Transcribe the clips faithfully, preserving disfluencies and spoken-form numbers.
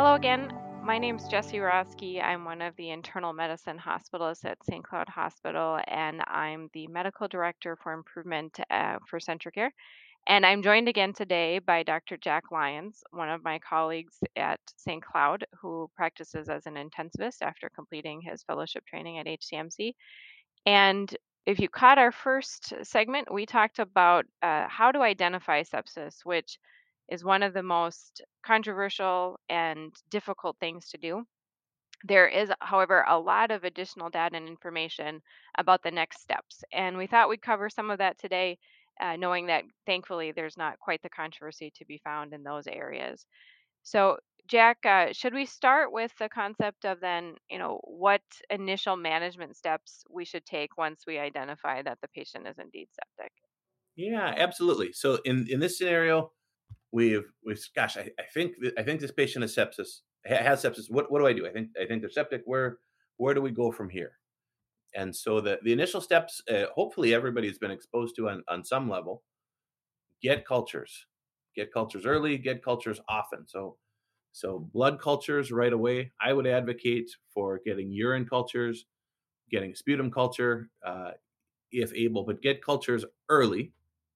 Hello again. My name's Jessie Roski. I'm one of the internal medicine hospitalists at Saint Cloud Hospital, and I'm the medical director for improvement uh, for Centricare. And I'm joined again today by Doctor Jack Lyons, one of my colleagues at Saint Cloud, who practices as an intensivist after completing his fellowship training at H C M C. And if you caught our first segment, we talked about uh, how to identify sepsis, which is one of the most controversial and difficult things to do. There is, however, a lot of additional data and information about the next steps. And we thought we'd cover some of that today, uh, knowing that thankfully there's not quite the controversy to be found in those areas. So, Jack, uh, should we start with the concept of then, you know, what initial management steps we should take once we identify that the patient is indeed septic? Yeah, absolutely. So in in this scenario, we've we've gosh, I, I think that, I think this patient has sepsis. ha- Has sepsis. What what do I do? I think I think they're septic. Where where do we go from here? And so the the initial steps, uh, hopefully everybody's been exposed to on on some level. Get cultures, get cultures early, get cultures often. So so blood cultures right away. I would advocate for getting urine cultures, getting sputum culture, uh, if able, but get cultures early.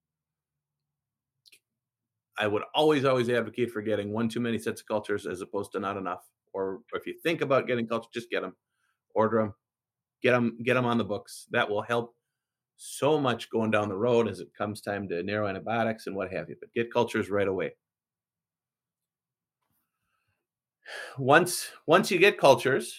I would always, always advocate for getting one too many sets of cultures as opposed to not enough. Or if you think about getting cultures, just get them, order them, get them, get them on the books. That will help so much going down the road as it comes time to narrow antibiotics and what have you. But get cultures right away. Once, once you get cultures,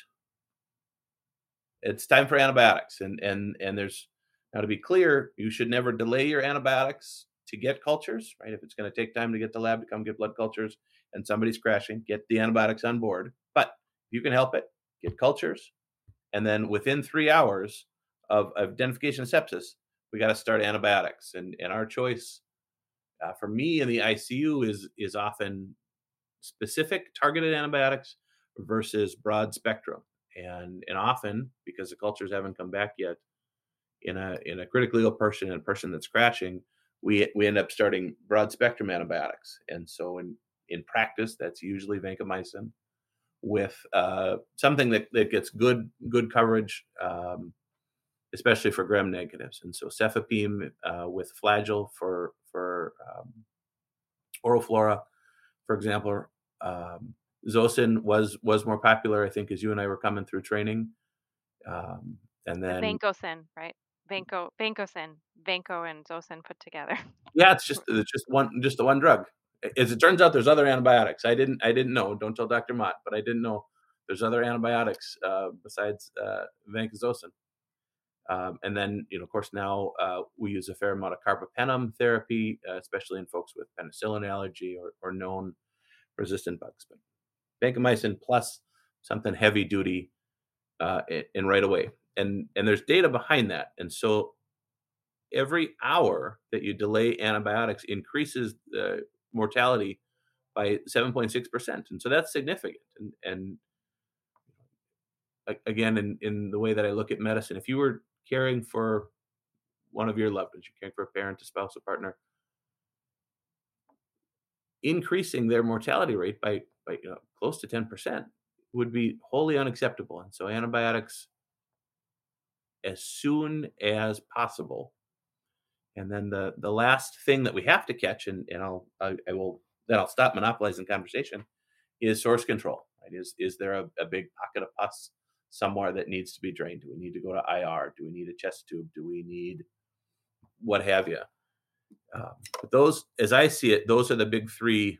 it's time for antibiotics. And and and there's now to be clear, you should never delay your antibiotics to get cultures, right? If it's going to take time to get the lab to come get blood cultures and somebody's crashing, get the antibiotics on board. But if you can help it, get cultures. And then within three hours of, of identification of sepsis, we got to start antibiotics. And, and our choice uh, for me in the I C U is, is often specific targeted antibiotics versus broad spectrum. And, and often, because the cultures haven't come back yet, in a in a critically ill person and a person that's crashing, we we end up starting broad spectrum antibiotics. And so in in practice, that's usually vancomycin with uh, something that, that gets good good coverage, um, especially for gram negatives. And so cefepime uh, with Flagyl for for um, oral flora, for example. Um, Zosyn was was more popular, I think, as you and I were coming through training. Um, and Uh, then Vancomycin, right? Vanco, Vancomycin, Vanco and Zosyn put together. Yeah, it's just it's just one just the one drug. As it turns out, there's other antibiotics. I didn't I didn't know. Don't tell Doctor Mott, but I didn't know there's other antibiotics uh, besides uh, vancomycin. Um, and then, you know, of course, now uh, we use a fair amount of carbapenem therapy, uh, especially in folks with penicillin allergy or, or known resistant bugs. But vancomycin plus something heavy duty uh, a- and right away. And and there's data behind that. And so every hour that you delay antibiotics increases the mortality by seven point six percent. And so that's significant. And, and a- again, in, in the way that I look at medicine, if you were caring for one of your loved ones, you're caring for a parent, a spouse, a partner, increasing their mortality rate by, by you know, close to ten percent would be wholly unacceptable. And so antibiotics as soon as possible. And then the the last thing that we have to catch, and and I'll I, I will then I'll stop monopolizing conversation, is source control. Right? Is is there a, a big pocket of pus somewhere that needs to be drained? Do we need to go to I R? Do we need a chest tube? Do we need what have you? Um, but those, as I see it, those are the big three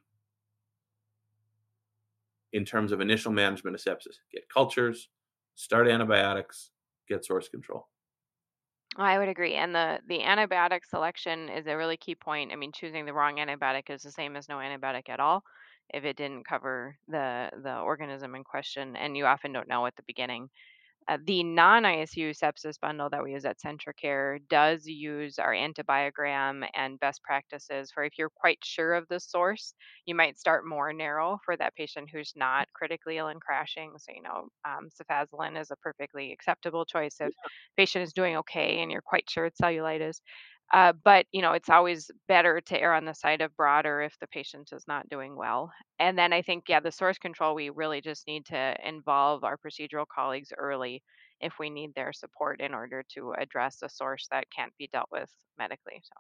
in terms of initial management of sepsis: get cultures, start antibiotics, get source control. I would agree. And the the antibiotic selection is a really key point. I mean, choosing the wrong antibiotic is the same as no antibiotic at all if it didn't cover the the organism in question, and you often don't know at the beginning. Uh, the non-I S U sepsis bundle that we use at Centricare does use our antibiogram and best practices for if you're quite sure of the source, you might start more narrow for that patient who's not critically ill and crashing. So, you know, um, cefazolin is a perfectly acceptable choice if patient is doing okay and you're quite sure it's cellulitis. Uh, but, you know, it's always better to err on the side of broader if the patient is not doing well. And then I think, yeah, the source control, we really just need to involve our procedural colleagues early if we need their support in order to address a source that can't be dealt with medically. So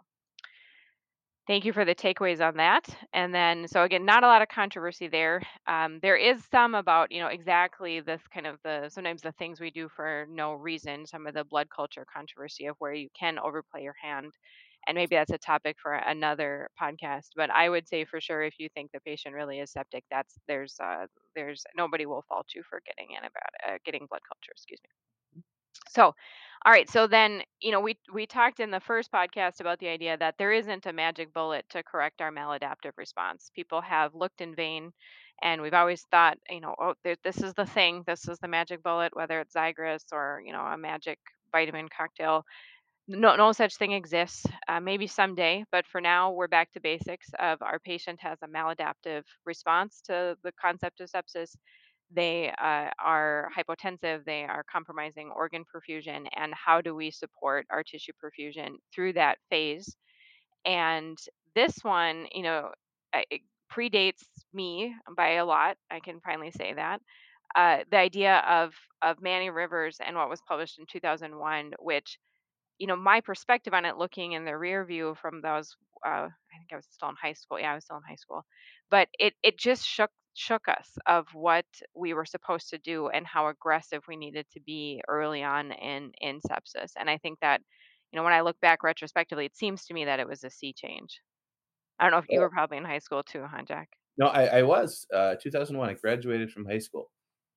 thank you for the takeaways on that. And then, so again, not a lot of controversy there. Um, there is some about, you know, exactly this kind of the sometimes the things we do for no reason, some of the blood culture controversy of where you can overplay your hand. And maybe that's a topic for another podcast. But I would say for sure, if you think the patient really is septic, that's there's uh, there's nobody will fault you for getting antibiotic, uh, getting blood culture. Excuse me. So, all right. So then, you know, we we talked in the first podcast about the idea that there isn't a magic bullet to correct our maladaptive response. People have looked in vain, and we've always thought, you know, oh, there, this is the thing, this is the magic bullet, whether it's Zygris or you know a magic vitamin cocktail. No, no such thing exists. Uh, maybe someday, but for now, we're back to basics. Of our patient has a maladaptive response to the concept of sepsis. They uh, are hypotensive. They are compromising organ perfusion, and how do we support our tissue perfusion through that phase? And this one, you know, uh, it predates me by a lot. I can finally say that. Uh, the idea of of Manny Rivers and what was published in two thousand one, which you know, my perspective on it looking in the rear view from those, uh, I think I was still in high school. Yeah, I was still in high school. But it it just shook shook us of what we were supposed to do and how aggressive we needed to be early on in in sepsis. And I think that, you know, when I look back retrospectively, it seems to me that it was a sea change. I don't know if you Oh, were probably in high school too, huh, Jack? no, I I was, uh, two thousand one, I graduated from high school.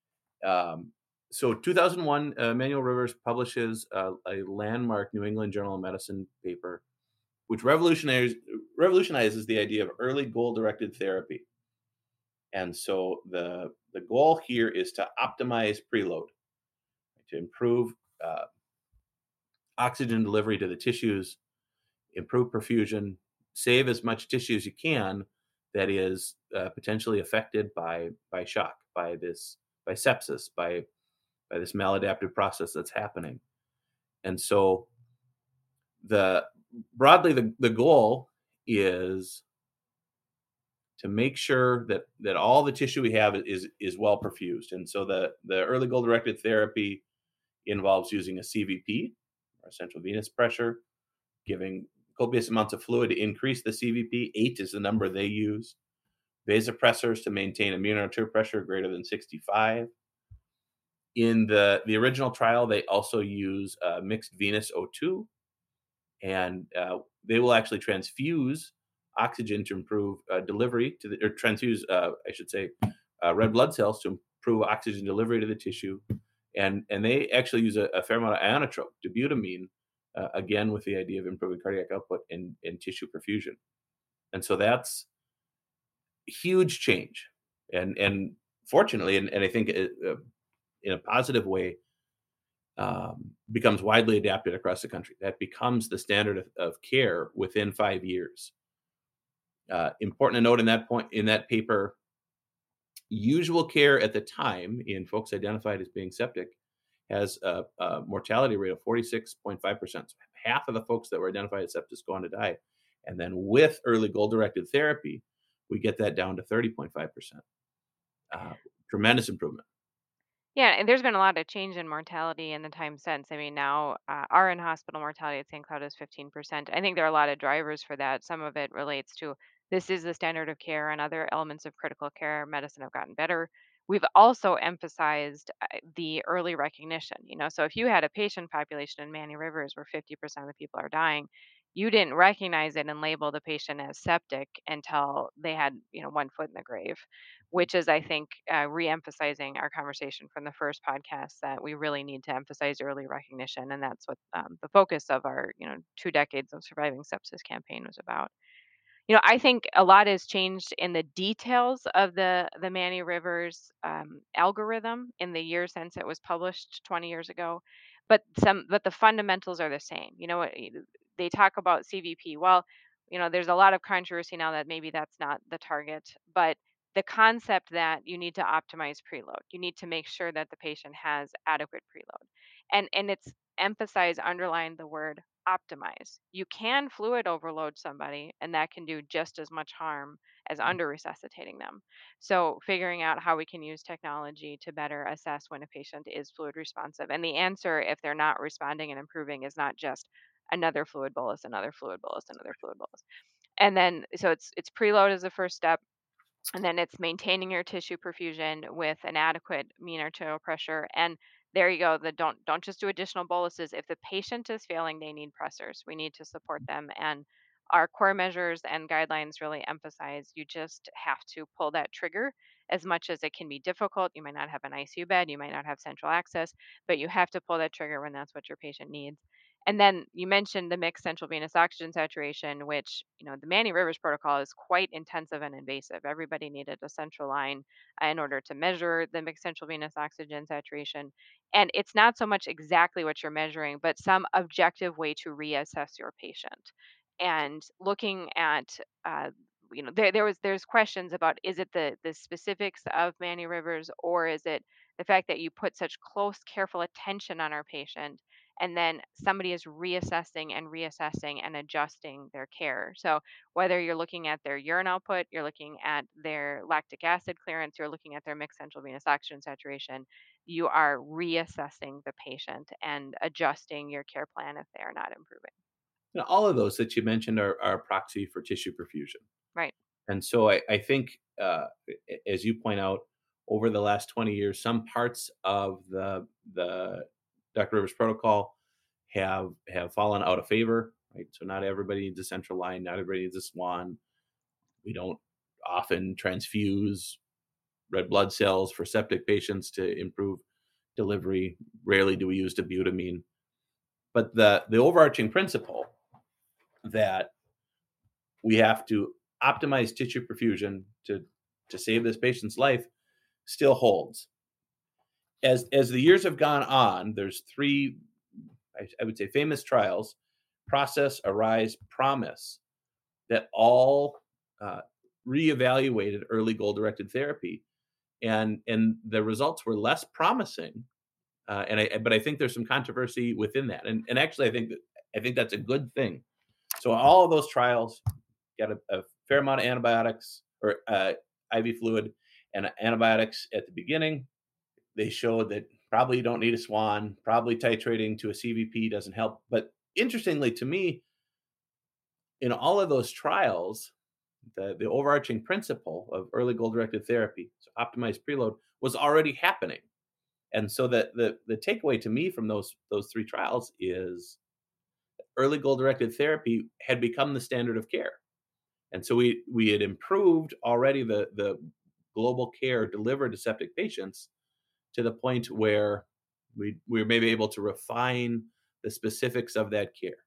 Um, so two thousand one, uh, Manuel Rivers publishes a a landmark New England Journal of Medicine paper, which revolutionizes revolutionizes the idea of early goal-directed therapy. And so the the goal here is to optimize preload, to improve, uh, oxygen delivery to the tissues, improve perfusion, save as much tissue as you can that is, uh, potentially affected by by shock, by this by sepsis, by by this maladaptive process that's happening. And so the broadly the, the goal is to make sure that that all the tissue we have is is well perfused. And so the the early goal directed therapy involves using a C V P, or central venous pressure, giving copious amounts of fluid to increase the C V P. Eight is the number they use. Vasopressors to maintain immunomature pressure greater than sixty-five. In the the original trial, they also use uh, mixed venous O two, and uh, they will actually transfuse oxygen to improve uh, delivery to the or transfuse, uh, I should say, uh, red blood cells to improve oxygen delivery to the tissue, and and they actually use a, a fair amount of ionotrope, dobutamine, uh, again with the idea of improving cardiac output and, and tissue perfusion, and so that's huge change, and and fortunately, and, and I think it, uh, in a positive way, um, becomes widely adapted across the country. That becomes the standard of, of care within five years. Uh, important to note in that point in that paper, usual care at the time in folks identified as being septic has a, a mortality rate of forty-six point five percent. So half of the folks that were identified as septic go on to die. And then with early goal directed therapy, we get that down to thirty point five percent. Uh, tremendous improvement. Yeah, and there's been a lot of change in mortality in the time since. I mean, now uh, our in-hospital mortality at Saint Cloud is fifteen percent. I think there are a lot of drivers for that. Some of it relates to this is the standard of care, and other elements of critical care medicine have gotten better. We've also emphasized uh, the early recognition. You know, so if you had a patient population in Manny Rivers where fifty percent of the people are dying, you didn't recognize it and label the patient as septic until they had, you know, one foot in the grave, which is, I think, uh, re-emphasizing our conversation from the first podcast that we really need to emphasize early recognition, and that's what um, the focus of our, you know, two decades of surviving sepsis campaign was about. You know, I think a lot has changed in the details of the the Manny Rivers um, algorithm in the year since it was published twenty years ago, but some but the fundamentals are the same. You know, what y- they talk about C V P. Well, you know, there's a lot of controversy now that maybe that's not the target, but the concept that you need to optimize preload, you need to make sure that the patient has adequate preload, and and it's emphasize underline the word optimize. You can fluid overload somebody, and that can do just as much harm as under resuscitating them. So, figuring out how we can use technology to better assess when a patient is fluid responsive. And the answer, if they're not responding and improving, is not just another fluid bolus, another fluid bolus, another fluid bolus. And then, so it's it's preload as the first step, and then it's maintaining your tissue perfusion with an adequate mean arterial pressure. And there you go. The don't don't just do additional boluses. If the patient is failing, they need pressors. We need to support them. And our core measures and guidelines really emphasize you just have to pull that trigger. As much as it can be difficult, you might not have an I C U bed, you might not have central access, but you have to pull that trigger when that's what your patient needs. And then you mentioned the mixed central venous oxygen saturation, which, you know, the Manny Rivers protocol is quite intensive and invasive. Everybody needed a central line uh, in order to measure the mixed central venous oxygen saturation. And it's not so much exactly what you're measuring, but some objective way to reassess your patient. And looking at, uh, you know, there, there was there's questions about, is it the the specifics of Manny Rivers, or is it the fact that you put such close, careful attention on our patient, and then somebody is reassessing and reassessing and adjusting their care. So whether you're looking at their urine output, you're looking at their lactic acid clearance, you're looking at their mixed central venous oxygen saturation, you are reassessing the patient and adjusting your care plan if they are not improving. You know, all of those that you mentioned are, are a proxy for tissue perfusion. Right. And so I, I think, uh, a- as you point out, over the last twenty years, some parts of the the doctor Rivers protocol have have fallen out of favor. Right, so not everybody needs a central line, not everybody needs a swan. We don't often transfuse red blood cells for septic patients to improve delivery. Rarely do we use dobutamine. But the the overarching principle that we have to optimize tissue perfusion to to save this patient's life still holds. As as the years have gone on, there's three, I, I would say, famous trials: Process, Arise, Promise, that all uh, reevaluated early goal-directed therapy, and and the results were less promising. Uh, and I, but I think there's some controversy within that, and and actually, I think that I think that's a good thing. So all of those trials got a, a fair amount of antibiotics or uh, I V fluid and antibiotics at the beginning. They showed that probably you don't need a swan, probably titrating to a C V P doesn't help. But interestingly to me, in all of those trials, the, the overarching principle of early goal directed therapy, so optimized preload, was already happening. And so that the the takeaway to me from those those three trials is early goal directed therapy had become the standard of care. And so we we had improved already the the global care delivered to septic patients to the point where we we were maybe able to refine the specifics of that care.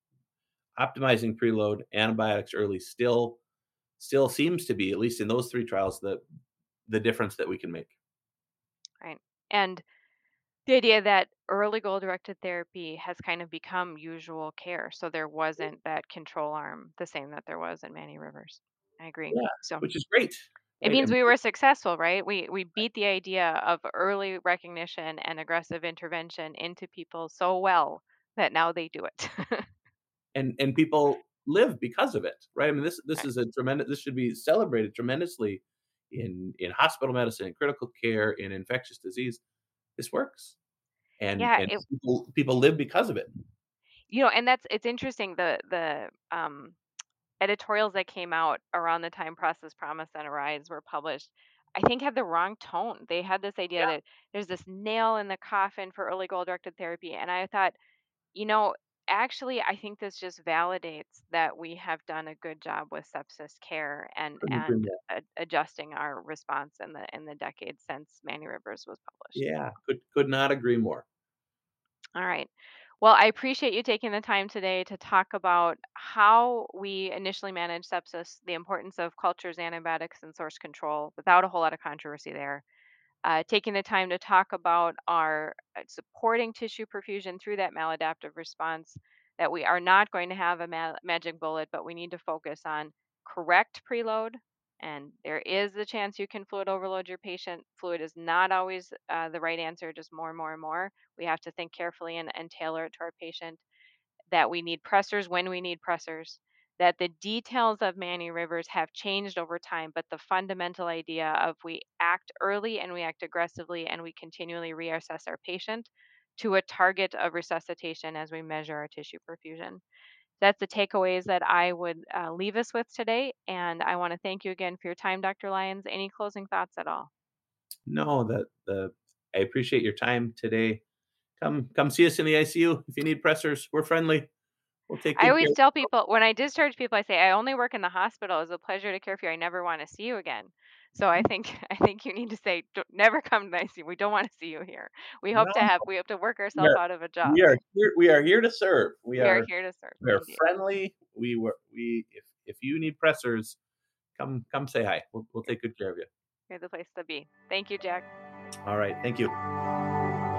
Optimizing preload, antibiotics early still still seems to be, at least in those three trials, the the difference that we can make. Right. And the idea that early goal directed therapy has kind of become usual care. So there wasn't that control arm, the same that there was in Manny Rivers. I agree. Yeah, So which is great, it right? I means mean, we were successful, right? We we beat the idea of early recognition and aggressive intervention into people so well that now they do it. and and people live because of it, right? I mean, this this Right. is a tremendous. This should be celebrated tremendously in in hospital medicine, in critical care, in infectious disease. This works, and Yeah, and it, people people live because of it. you know, and that's it's interesting the the um editorials that came out around the time Process, Promise, and Arise were published, I think had the wrong tone. They had this idea Yeah, that there's this nail in the coffin for early goal directed therapy. And I thought, you know, actually, I think this just validates that we have done a good job with sepsis care and couldn't agree and more. a- adjusting our response in the in the decades since Manny Rivers was published. Yeah, could could not agree more. All right. Well, I appreciate you taking the time today to talk about how we initially manage sepsis, the importance of cultures, antibiotics, and source control without a whole lot of controversy there. Uh, taking the time to talk about our uh, supporting tissue perfusion through that maladaptive response, that we are not going to have a ma- magic bullet, but we need to focus on correct preload. And there is the chance you can fluid overload your patient. Fluid is not always uh, the right answer, just more and more and more. We have to think carefully and, and tailor it to our patient. that we need pressors when we need pressors, that the details of Manny Rivers have changed over time, but the fundamental idea of we act early and we act aggressively and we continually reassess our patient to a target of resuscitation as we measure our tissue perfusion. That's the takeaways that I would uh, leave us with today. And I want to thank you again for your time, doctor Lyons. Any closing thoughts at all? No, the the I appreciate your time today. Come come see us in the I C U if you need pressors. We're friendly. We'll take I good care always of tell you. people when I discharge people, I say, I only work in the hospital. It's a pleasure to care for you. I never want to see you again. So I think I think you need to say, "Don't- never come to the I C U. We don't want to see you here. We hope No, to have we hope to work we ourselves are out of a we job. are here we are here to serve. We We are are here to serve. we are Thank you. friendly. We were we if if you need pressors, come come say hi. We'll we'll take good care of you. You're the place to be. Thank you, Jack. All right. Thank you.